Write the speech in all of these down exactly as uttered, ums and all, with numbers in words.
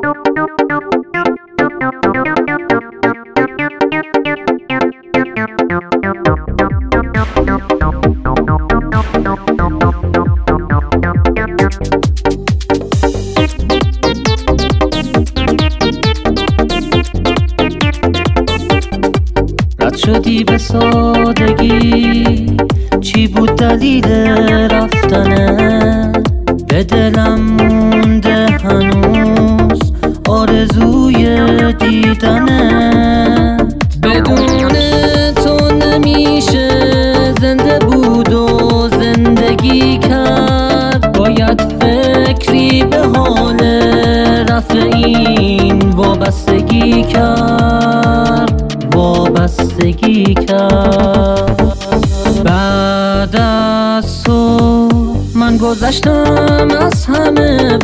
رد شدی به سادگی، چی بود دلیل رفتنه؟ به دلم مونده هنوز آرزوی دیدنه. بدون تو نمیشه زنده بود و زندگی کرد، باید فکری به حال رفع این وابستگی کرد وابستگی کرد. بعد از تو من گذشتم از همه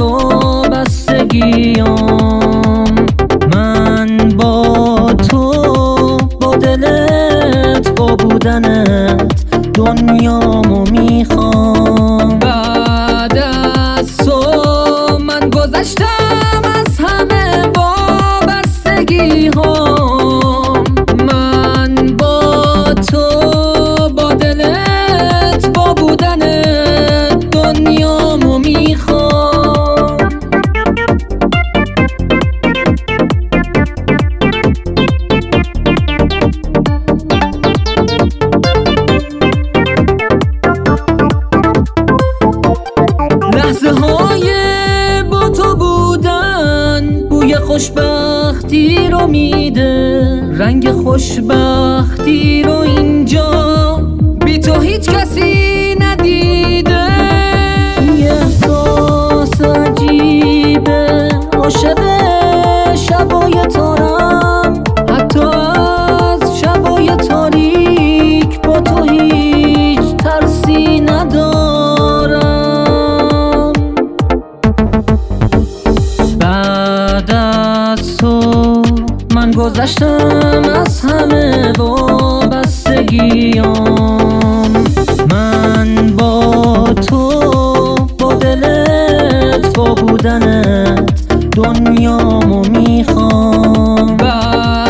وابستگیام، من با تو با دلت با بودنت دنیامو میخوام. بعد از تو من گذشتم از همه وابستگیام، من با تو با دلت با بودنت دنیامو میخوام. لحظه های با تو بودن بوی خوشبختی رو میده، رنگ خوشبختی رو اینجا بی تو هیچ کسی ندیده. یه احساس عجیبه، عاشق شبای تارم، حتی از شبای تاریک با تو هیچ ترسی ندارم. بعد از تو من گذشتم از همه وابستگیام، من با تو با دلت با بودنت دنیامو میخوام.